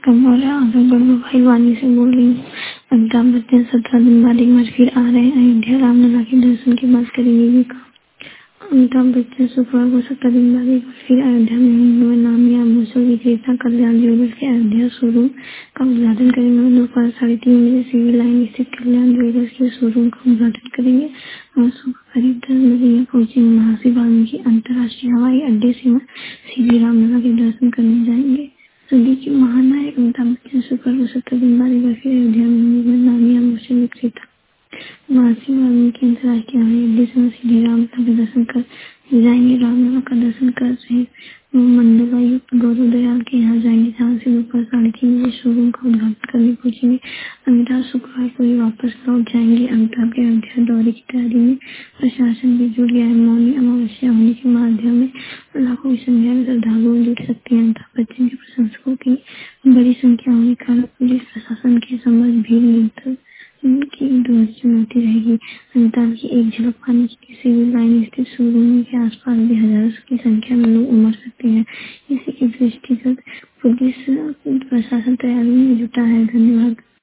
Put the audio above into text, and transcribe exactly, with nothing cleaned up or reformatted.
कमोरा Azamgarh mobile वाणी से बोल रही हूँ। अमिताभ बच्चन सत्रह दिन बाद एक बार फिर आ रहे हैं अयोध्या। रामलला के दर्शन की बात करेंगे भी का। अमिताभ बच्चन शुक्रवार को सत्रह दिन बाद एक बार फिर अयोध्या में हिंदू में नामी आभूषण विक्रेता कल्याण ज्वेलर्स के अयोध्या शोरूम का उद्घाटन करेंगे। दोपहर साढ़े तीन बजे सिविल लाइन स्थित कल्याण ज्वेलर्स के शोरूम का उद्घाटन करेंगे और सुबह करीब दस बजे यह पहुंचेंगे। महर्षि वाल्मीकि अंतर्राष्ट्रीय हवाई अड्डे से सीधे रामलला के दर्शन करने जाएंगे। सदी के महानायक अमिताभ बच्चन शुक्रवार को सत्तर दिन बाद एक बार फिर अयोध्या में नामी आभूषण विक्रेता महर्षि वाल्मीकि अंतर्राष्ट्रीय हवाई अड्डे से सीधे रामलला के दर्शन कर जाएंगे। रामलला का दर्शन कर रहे मंडलायुक्त गौरव दयाल के यहाँ जाएंगे, जहाँ से दोपहर साढ़े तीन बजे शोरूम का उद्घाटन करने पहुंचेंगे। अमिताभ शुक्रवार को ही वापस लौट जाएंगे। अमिताभ के अयोध्या दौरे की तैयारी में प्रशासन भी जुट गया है। मौनी अमावस्या होने के माध्यम में लाखों की संख्या में श्रद्धालु जुट सकते हैं। अमिताभ बच्चन के प्रशंसकों की बड़ी संख्या होने के कारण पुलिस प्रशासन के समझ भीड़ नियंत्रण की दूर चुनौती रहेगी। अमिताभ की एक झलक पाने के लिए सिविल लाइन स्थित शोरूम के आसपास भी हजारों की संख्या में लोग उमड़ सकते हैं। इसी के दृष्टिगत पुलिस प्रशासन तैयारी में जुटा है। धन्यवाद।